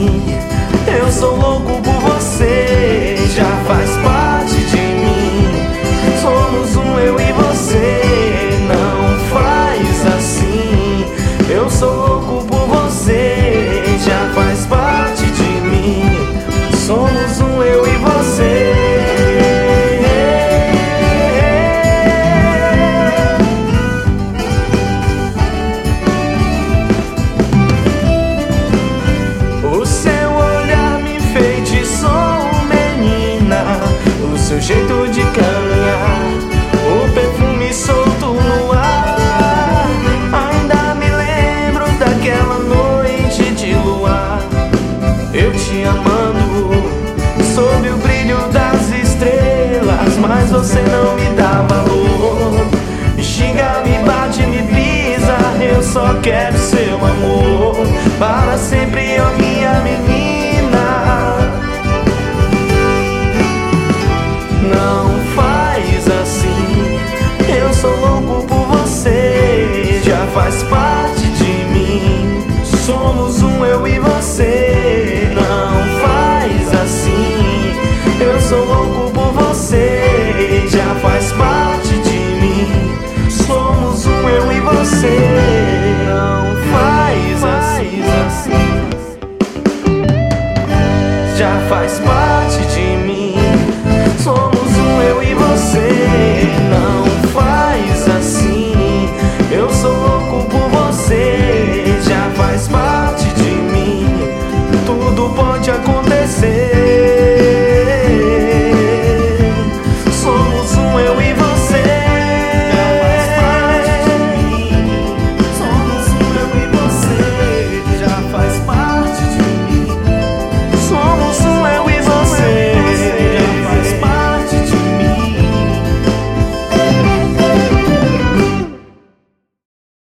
assim. Eu sou louco por você, já faz parte de mim. Somos um, eu e você, não faz assim. Eu sou louco por você, já faz parte de mim. Somos um, eu e você. O seu olhar me enfeitiçou, menina. O seu jeito de caminhar, o perfume solto no ar. Ainda me lembro daquela noite de luar, eu te amando sob o brilho das estrelas, mas você não me dá valor. Me xinga, me bate, me pisa, eu só quero seu amor para sempre, ó minha menina. Não faz assim, eu sou louco por você, já faz parte de mim. Somos um, eu e você. Não faz assim, eu sou louco por você, já faz parte de mim. Somos um, eu e você. Não faz assim, já faz parte.